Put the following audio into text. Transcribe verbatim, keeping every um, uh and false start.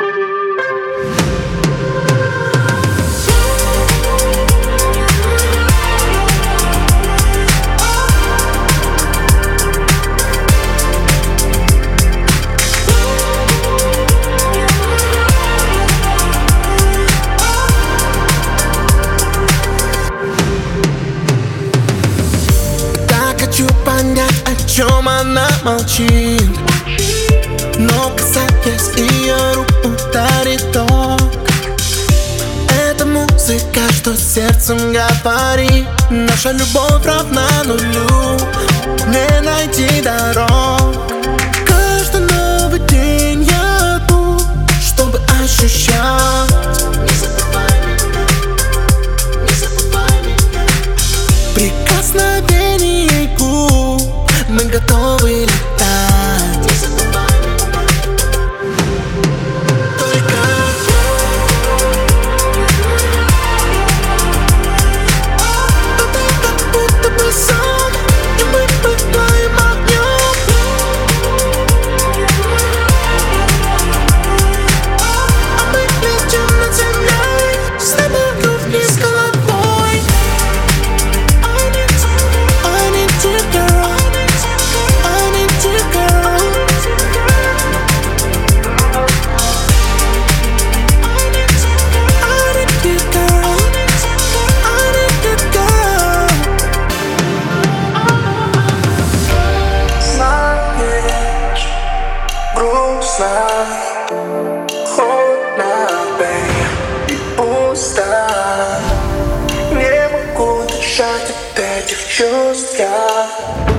Хочу понять, о чем она молчит, но касаясь ее рук, ударит ток. Это музыка, что сердцем говорит: наша любовь равна нулю, не найти дорог. Каждый новый день я тут, чтобы ощущать. Не забывай меня, не забывай меня. Прикосновение губ, мы готовы летать. Не забывай меня. Только ты как будто бы сон, и мы пылаем огнем. А мы летим над землей, с тобой вниз головой. I need you, I need you, girl. I need you, girl. I need you, I need you, girl. I need you, girl. Знаешь, грустно, холодно, babe, и пусто. Не могу дышать от этих чувств я.